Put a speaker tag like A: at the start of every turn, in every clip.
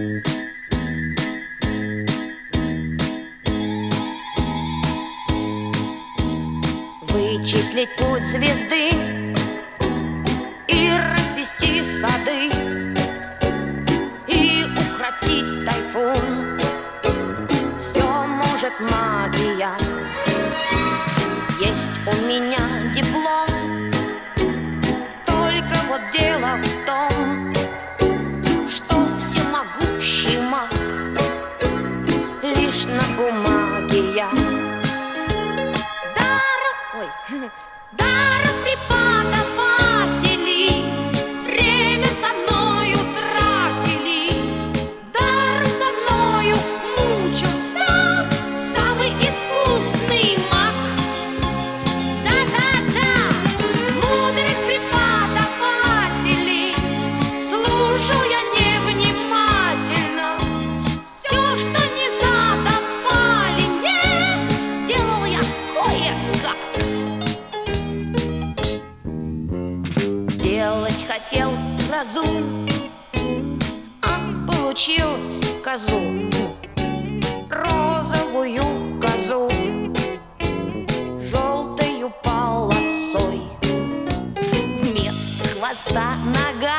A: Вычислить путь звезды и развести сады, и укротить тайфун. Все может магия. Есть у меня диплом, только вот дело в том, что всемогущий маг лишь на бумаге я. Даром преподаватели время со мною тратили, даром со мною мучился самый искусный маг. Да-да-да, мудрых преподавателей слушал я невнимательно. Все, что не задавали мне, делал я кое-как. Делать хотел грозу, а получил козу, розовую козу, желтою полосой. Вместо хвоста нога,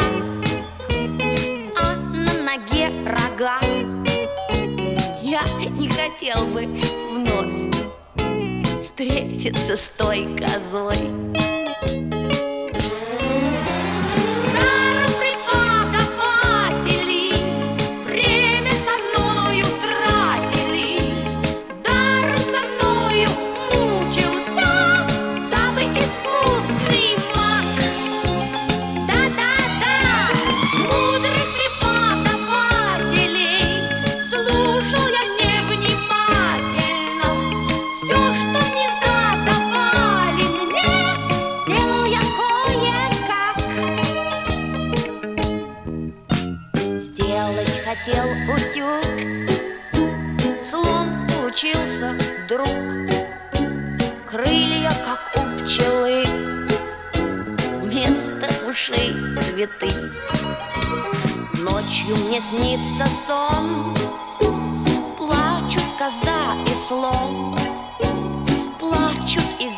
A: а на ноге рога. Я не хотел бы вновь встретиться с той козой. Хотел утюг, слон получился вдруг. Крылья, как у пчелы, вместо ушей цветы. Ночью мне снится сон, плачут коза и слон, плачут и